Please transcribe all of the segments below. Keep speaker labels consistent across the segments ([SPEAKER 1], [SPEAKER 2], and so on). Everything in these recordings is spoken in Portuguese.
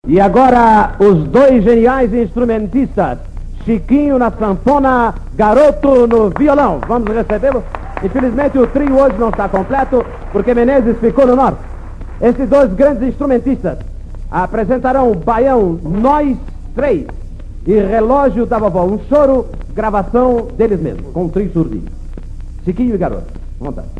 [SPEAKER 1] E agora, os dois geniais instrumentistas, Chiquinho na sanfona, Garoto no violão. Vamos recebê-lo. Infelizmente, o trio hoje não está completo, porque Menezes ficou no norte. Esses dois grandes instrumentistas apresentarão Baião Nós Três e Relógio da Vovó, um choro, gravação deles mesmos, com um trio surdinho. Chiquinho e Garoto. Vontade.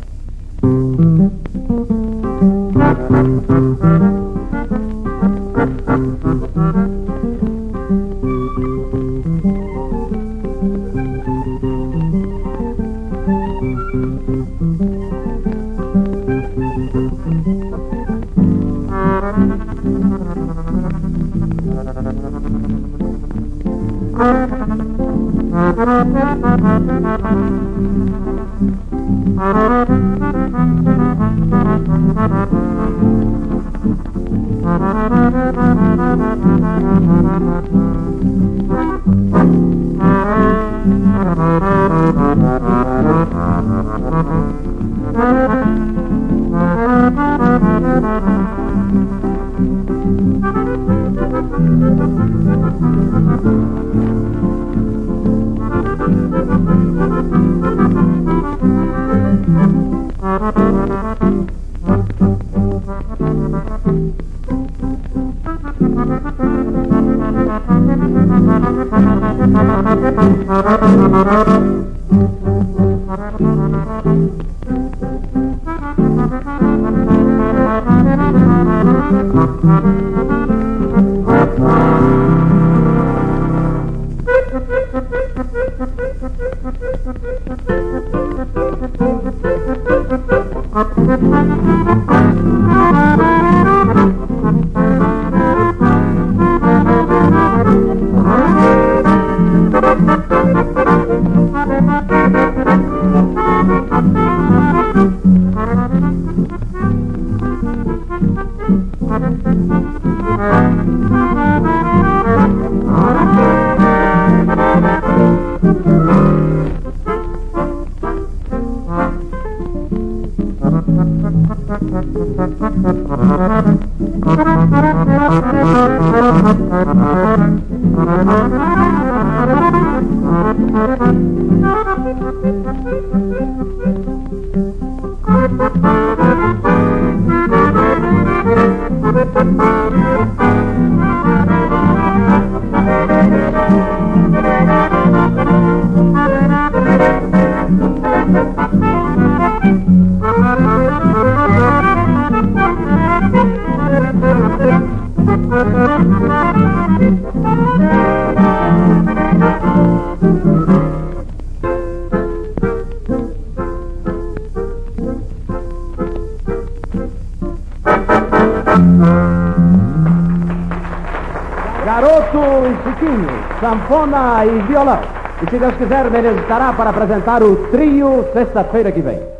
[SPEAKER 1] Garoto e Chiquinho, sanfona e violão. E se Deus quiser, Menezes estará para apresentar o trio sexta-feira que vem.